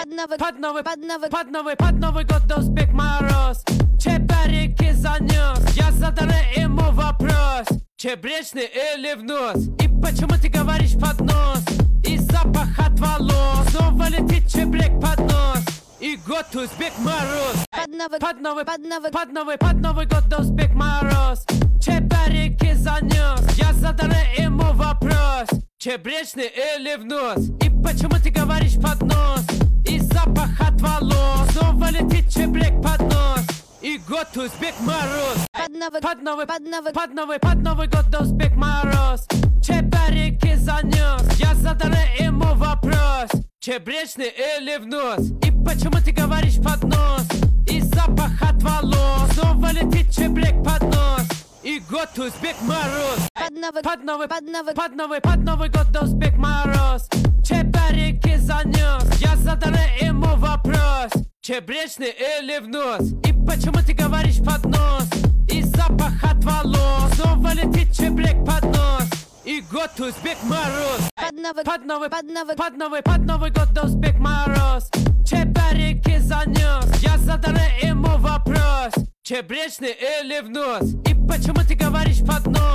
Под Новый год успех мороз. Чебурек занес. Я задал ему вопрос: чебречный или в нос? И почему ты говоришь под нос? И запах от волос. Снова летит чебрек под нос. И год успех мороз. Под Новый год успех мороз. Чебурек занес. Я задал ему вопрос: чебречный или в нос? И почему ты говоришь под нос? И запах от волос. Снова летит чебрек под нос. И год успех мороз. Под Новый год успех мороз. Чебурек занес. Я задал ему вопрос: чебречный или в нос? И почему ты говоришь под нос? И запах от волос. Снова летит чебрек под нос. И год успех мороз. Под Новый год успех мороз. Чебурек занес. Я задал ему вопрос: чебречный или в нос? И почему ты говоришь под нос? И запах от волос. Снова летит чебрек под нос. И год успех мороз. Под Новый год успех мороз. Чебурек занес. Я задал ему вопрос: чебречный или в нос? И почему ты говоришь под нос?